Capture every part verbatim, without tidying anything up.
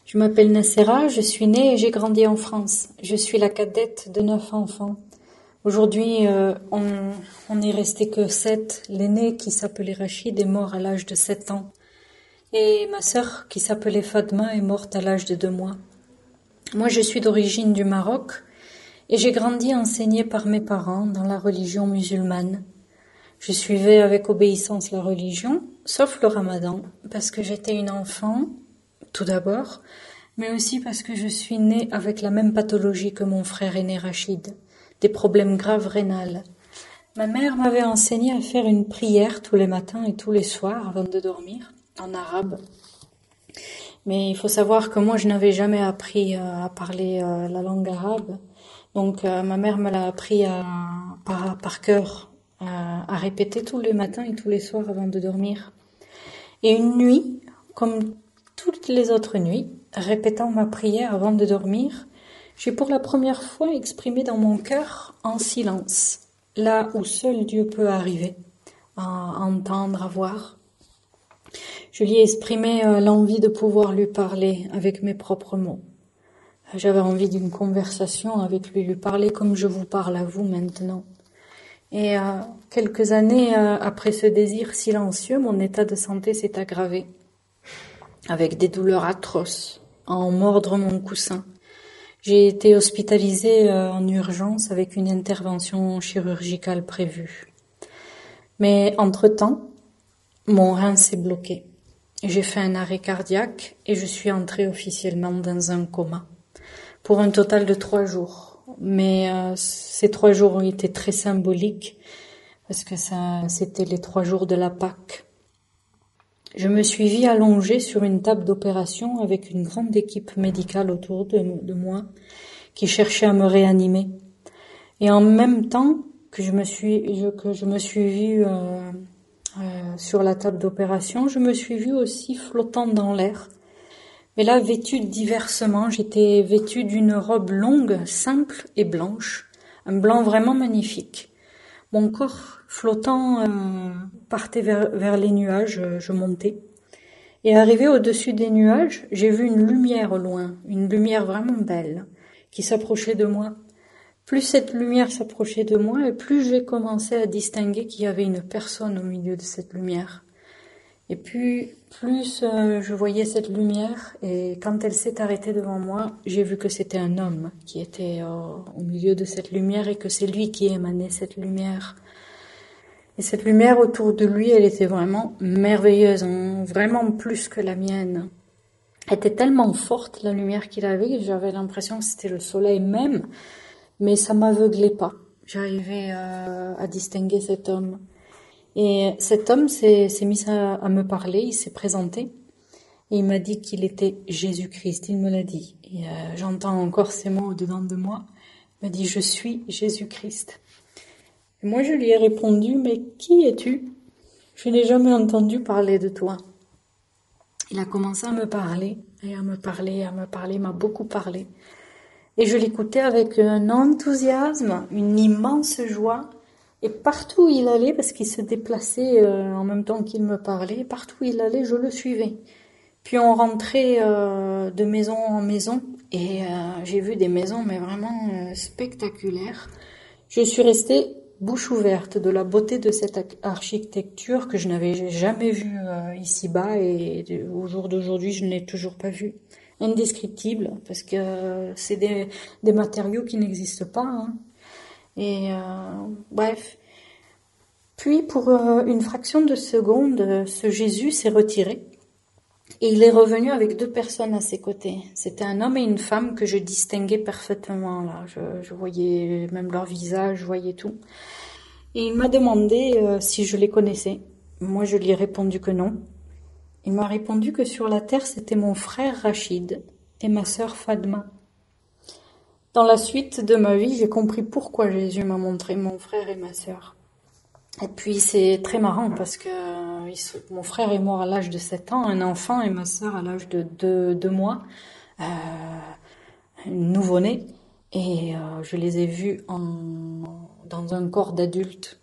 Je m'appelle Nacera, je suis née et j'ai grandi en France. Je suis la cadette de neuf enfants. Aujourd'hui, euh, on, on n'est resté que sept. L'aîné, qui s'appelait Rachid, est mort à l'âge de sept ans. Et ma sœur, qui s'appelait Fatma, est morte à l'âge de deux mois. Moi, je suis d'origine du Maroc et j'ai grandi enseignée par mes parents dans la religion musulmane. Je suivais avec obéissance la religion, sauf le ramadan, parce que j'étais une enfant, tout d'abord, mais aussi parce que je suis née avec la même pathologie que mon frère aîné Rachid, des problèmes graves rénales. Ma mère m'avait enseigné à faire une prière tous les matins et tous les soirs avant de dormir, en arabe. Mais il faut savoir que moi, je n'avais jamais appris à parler euh, la langue arabe. Donc, euh, ma mère me l'a appris à, par, par cœur, à, à répéter tous les matins et tous les soirs avant de dormir. Et une nuit, comme toutes les autres nuits, répétant ma prière avant de dormir, j'ai pour la première fois exprimé dans mon cœur en silence, là où seul Dieu peut arriver, à entendre, à voir. Je lui ai exprimé euh, l'envie de pouvoir lui parler avec mes propres mots. J'avais envie d'une conversation avec lui, lui parler comme je vous parle à vous maintenant. Et euh, quelques années euh, après ce désir silencieux, mon état de santé s'est aggravé, avec des douleurs atroces, à en mordre mon coussin. J'ai été hospitalisée euh, en urgence avec une intervention chirurgicale prévue. Mais entre-temps, mon rein s'est bloqué. J'ai fait un arrêt cardiaque et je suis entrée officiellement dans un coma pour un total de trois jours. Mais euh, ces trois jours ont été très symboliques parce que ça, c'était les trois jours de la Pâque. Je me suis vue allongée sur une table d'opération avec une grande équipe médicale autour de, de moi qui cherchait à me réanimer. Et en même temps que je me suis, je, que je me suis vue euh, Euh, sur la table d'opération, je me suis vue aussi flottant dans l'air. Mais là, vêtue diversement, j'étais vêtue d'une robe longue, simple et blanche, un blanc vraiment magnifique. Mon corps flottant euh, partait vers, vers les nuages, je montais. Et arrivé au-dessus des nuages, j'ai vu une lumière au loin, une lumière vraiment belle, qui s'approchait de moi. Plus cette lumière s'approchait de moi, et plus j'ai commencé à distinguer qu'il y avait une personne au milieu de cette lumière. Et puis, plus euh, je voyais cette lumière, et quand elle s'est arrêtée devant moi, j'ai vu que c'était un homme qui était euh, au milieu de cette lumière, et que c'est lui qui émanait cette lumière. Et cette lumière autour de lui, elle était vraiment merveilleuse, hein, vraiment plus que la mienne. Elle était tellement forte, la lumière qu'il avait, que j'avais l'impression que c'était le soleil même. Mais ça m'aveuglait pas. J'arrivais euh, à distinguer cet homme. Et cet homme s'est, s'est mis à, à me parler, il s'est présenté. Et il m'a dit qu'il était Jésus-Christ, il me l'a dit. Et euh, j'entends encore ces mots au-dedans de moi. Il m'a dit, je suis Jésus-Christ. Et moi je lui ai répondu, mais qui es-tu? Je n'ai jamais entendu parler de toi. Il a commencé à me parler, et à me parler, à me parler, il m'a beaucoup parlé. Et je l'écoutais avec un enthousiasme, une immense joie. Et partout où il allait, parce qu'il se déplaçait euh, en même temps qu'il me parlait, partout où il allait, je le suivais. Puis on rentrait euh, de maison en maison, et euh, j'ai vu des maisons, mais vraiment euh, spectaculaires. Je suis restée bouche ouverte de la beauté de cette architecture que je n'avais jamais vue euh, ici-bas, et au jour d'aujourd'hui, je ne l'ai toujours pas vue. Indescriptible, parce que c'est des, des matériaux qui n'existent pas. Hein. Et euh, bref. Puis, pour euh, une fraction de seconde, ce Jésus s'est retiré. Et il est revenu avec deux personnes à ses côtés. C'était un homme et une femme que je distinguais parfaitement. Là, je, je voyais même leur visage, je voyais tout. Et il m'a demandé euh, si je les connaissais. Moi, je lui ai répondu que non. Il m'a répondu que sur la terre, c'était mon frère Rachid et ma sœur Fatma. Dans la suite de ma vie, j'ai compris pourquoi Jésus m'a montré mon frère et ma sœur. Et puis c'est très marrant parce que mon frère est mort à l'âge de sept ans, un enfant, et ma sœur à l'âge de deux mois, euh, nouveau-né. Et euh, je les ai vus en, dans un corps d'adulte.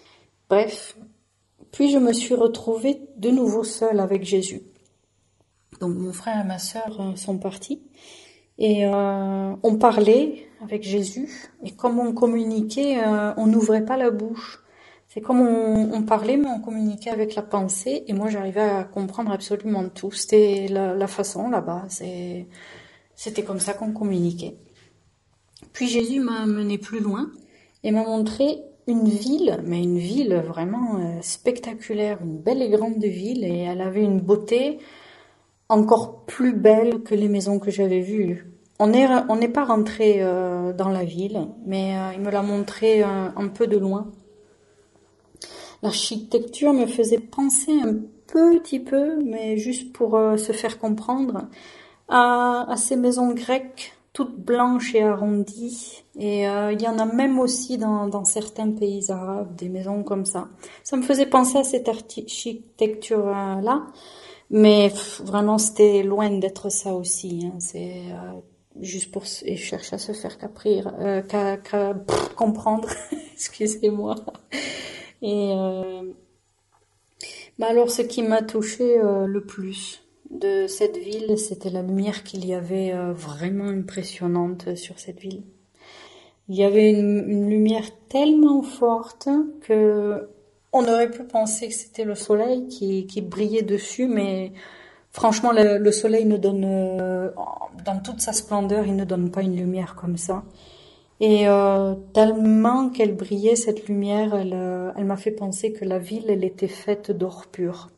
Bref. Puis je me suis retrouvée de nouveau seule avec Jésus. Donc mon frère et ma sœur euh, sont partis et euh, on parlait avec Jésus. Et comme on communiquait, euh, on n'ouvrait pas la bouche. C'est comme on, on parlait, mais on communiquait avec la pensée. Et moi, j'arrivais à comprendre absolument tout. C'était la, la façon là-bas. C'est, c'était comme ça qu'on communiquait. Puis Jésus m'a mené plus loin et m'a montré une ville, mais une ville vraiment euh, spectaculaire, une belle et grande ville. Et elle avait une beauté encore plus belle que les maisons que j'avais vues. On est, on n'est pas rentré euh, dans la ville, mais euh, il me l'a montré un, un peu de loin. L'architecture me faisait penser un petit peu, mais juste pour euh, se faire comprendre, à, à ces maisons grecques, toutes blanches et arrondies. Et euh, il y en a même aussi dans, dans certains pays arabes, des maisons comme ça. Ça me faisait penser à cette architecture-là. Mais pff, vraiment, c'était loin d'être ça aussi. Hein. C'est euh, juste pour et je cherche à se faire caprir, euh, qu'à, qu'à pff, comprendre. Excusez-moi. Et euh, bah alors, ce qui m'a touché euh, le plus de cette ville, c'était la lumière qu'il y avait euh, vraiment impressionnante sur cette ville. Il y avait une, une lumière tellement forte que on aurait pu penser que c'était le soleil qui, qui brillait dessus, mais franchement, le, le soleil ne donne, euh, dans toute sa splendeur, il ne donne pas une lumière comme ça. Et euh, tellement qu'elle brillait, cette lumière, elle, euh, elle m'a fait penser que la ville, elle était faite d'or pur.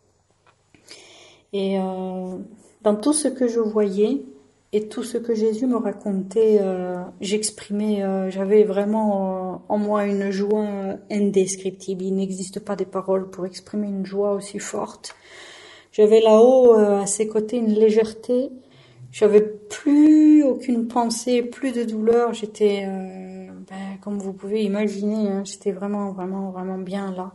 Et euh, dans tout ce que je voyais et tout ce que Jésus me racontait, euh, j'exprimais, euh, j'avais vraiment euh, en moi une joie indescriptible. Il n'existe pas des paroles pour exprimer une joie aussi forte. J'avais là-haut, euh, à ses côtés, une légèreté. J'avais plus aucune pensée, plus de douleur. J'étais, euh, ben, comme vous pouvez imaginer, hein, j'étais vraiment, vraiment, vraiment bien là.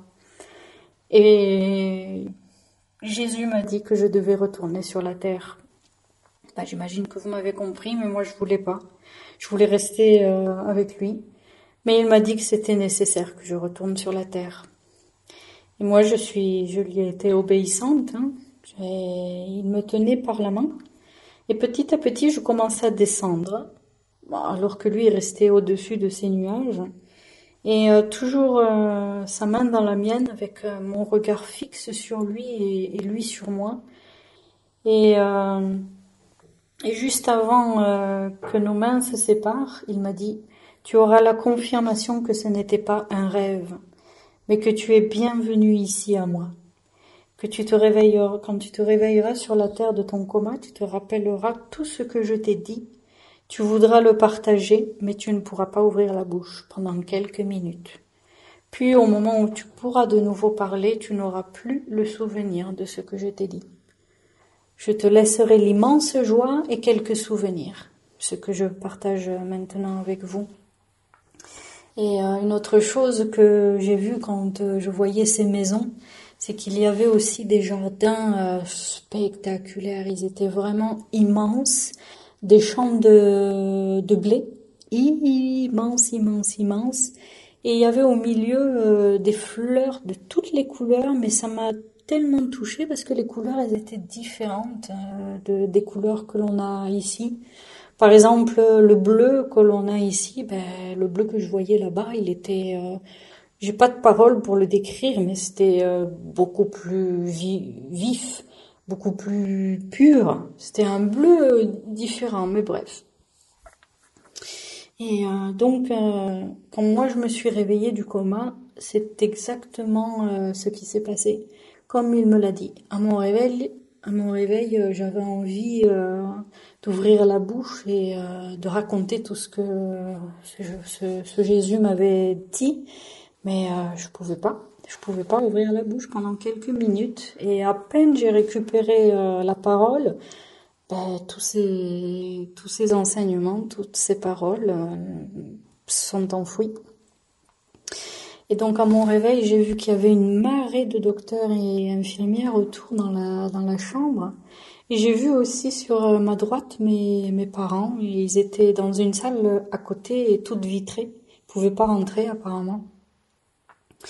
Et Jésus m'a dit que je devais retourner sur la terre. Ben, j'imagine que vous m'avez compris, mais moi je voulais pas. Je voulais rester euh, avec lui. Mais il m'a dit que c'était nécessaire que je retourne sur la terre. Et moi je suis, je lui ai été obéissante. Hein. Et il me tenait par la main. Et petit à petit, je commençais à descendre, alors que lui restait au-dessus de ces nuages. Et euh, toujours euh, sa main dans la mienne, avec euh, mon regard fixe sur lui et, et lui sur moi. Et, euh, et juste avant euh, que nos mains se séparent, il m'a dit « Tu auras la confirmation que ce n'était pas un rêve, mais que tu es bienvenu ici à moi. Que tu te réveilleras, quand tu te réveilleras sur la terre de ton coma, tu te rappelleras tout ce que je t'ai dit. Tu voudras le partager, mais tu ne pourras pas ouvrir la bouche pendant quelques minutes. Puis au moment où tu pourras de nouveau parler, tu n'auras plus le souvenir de ce que je t'ai dit. Je te laisserai l'immense joie et quelques souvenirs, ce que je partage maintenant avec vous. Et euh, une autre chose que j'ai vue quand euh, je voyais ces maisons, c'est qu'il y avait aussi des jardins euh, spectaculaires. Ils étaient vraiment immenses, des champs de, de blé, immenses, immenses, immenses. Et il y avait au milieu euh, des fleurs de toutes les couleurs, mais ça m'a tellement touchée parce que les couleurs, elles étaient différentes euh, de, des couleurs que l'on a ici. Par exemple, le bleu que l'on a ici, ben, le bleu que je voyais là-bas, il était... Euh, j'ai pas de paroles pour le décrire, mais c'était euh, beaucoup plus vi- vif, beaucoup plus pur. C'était un bleu différent, mais bref. Et euh, donc, euh, quand moi je me suis réveillée du coma, c'est exactement euh, ce qui s'est passé, comme il me l'a dit. À mon réveil, à mon réveil, euh, j'avais envie euh, d'ouvrir la bouche et euh, de raconter tout ce que ce, ce, ce Jésus m'avait dit. Mais euh, je pouvais pas, je pouvais pas ouvrir la bouche pendant quelques minutes. Et à peine j'ai récupéré euh, la parole, ben, tous ces tous ces enseignements, toutes ces paroles euh, sont enfouies. Et donc à mon réveil, j'ai vu qu'il y avait une marée de docteurs et infirmières autour dans la dans la chambre. Et j'ai vu aussi sur ma droite mes mes parents. Ils étaient dans une salle à côté et toute vitrée. Ils pouvaient pas rentrer apparemment.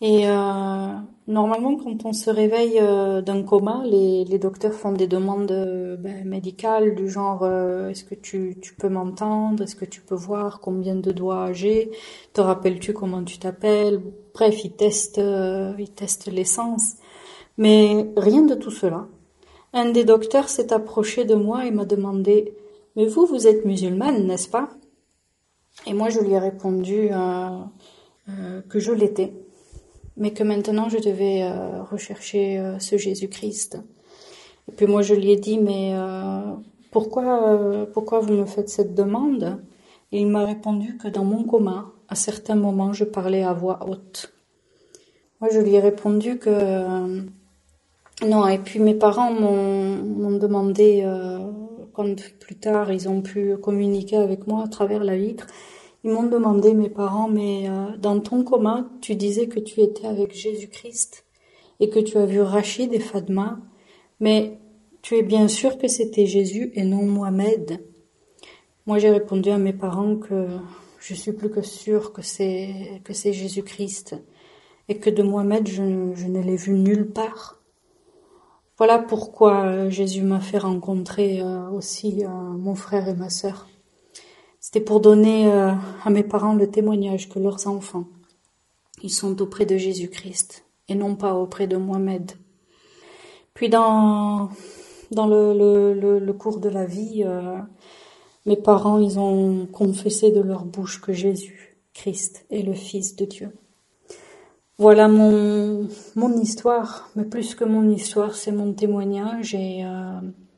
Et euh, normalement, quand on se réveille euh, d'un coma, les, les docteurs font des demandes euh, ben, médicales du genre euh, est-ce que tu, tu peux m'entendre, est-ce que tu peux voir, combien de doigts j'ai, te rappelles-tu comment tu t'appelles? Bref, ils testent, euh, ils testent l'essence. Mais rien de tout cela. Un des docteurs s'est approché de moi et m'a demandé mais vous, vous êtes musulmane, n'est-ce pas? Et moi, je lui ai répondu euh, euh, que je l'étais, mais que maintenant je devais euh, rechercher euh, ce Jésus-Christ. Et puis moi je lui ai dit, mais euh, pourquoi, euh, pourquoi vous me faites cette demande? Et il m'a répondu que dans mon coma, à certains moments, je parlais à voix haute. Moi je lui ai répondu que euh, non, et puis mes parents m'ont, m'ont demandé, euh, quand plus tard ils ont pu communiquer avec moi à travers la vitre, ils m'ont demandé, mes parents, mais euh, dans ton coma, tu disais que tu étais avec Jésus-Christ et que tu as vu Rachid et Fadma, mais tu es bien sûr que c'était Jésus et non Mohamed. Moi, j'ai répondu à mes parents que je suis plus que sûre que c'est que c'est Jésus-Christ et que de Mohamed, je, je ne l'ai vu nulle part. Voilà pourquoi Jésus m'a fait rencontrer euh, aussi euh, mon frère et ma sœur. C'était pour donner euh, à mes parents le témoignage que leurs enfants, ils sont auprès de Jésus-Christ et non pas auprès de Mohamed. Puis dans, dans le, le, le, le cours de la vie, euh, mes parents, ils ont confessé de leur bouche que Jésus-Christ est le Fils de Dieu. Voilà mon, mon histoire, mais plus que mon histoire, c'est mon témoignage et, euh,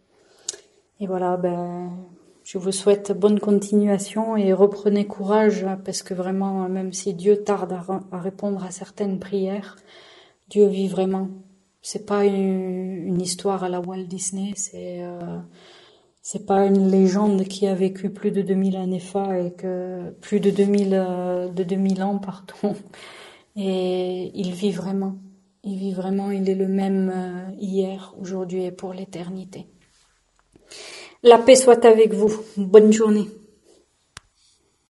et voilà, ben... je vous souhaite bonne continuation et reprenez courage parce que vraiment, même si Dieu tarde à répondre à certaines prières, Dieu vit vraiment. C'est pas une, une histoire à la Walt Disney, c'est euh, c'est pas une légende qui a vécu plus de deux mille années fa et que plus de deux mille euh, de deux mille ans, pardon. Et il vit vraiment. Il vit vraiment. Il est le même euh, hier, aujourd'hui et pour l'éternité. La paix soit avec vous. Bonne journée.